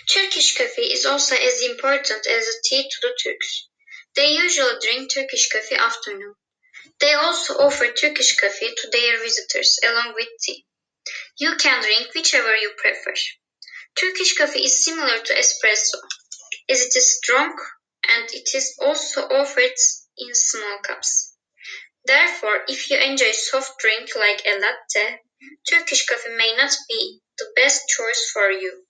Turkish coffee is also as important as a tea to the Turks. They usually drink Turkish coffee afternoon. They also offer Turkish coffee to their visitors along with tea. You can drink whichever you prefer. Turkish coffee is similar to espresso, as it is strong and it is also offered in small cups. Therefore, if you enjoy soft drink like a latte, Turkish coffee may not be the best choice for you.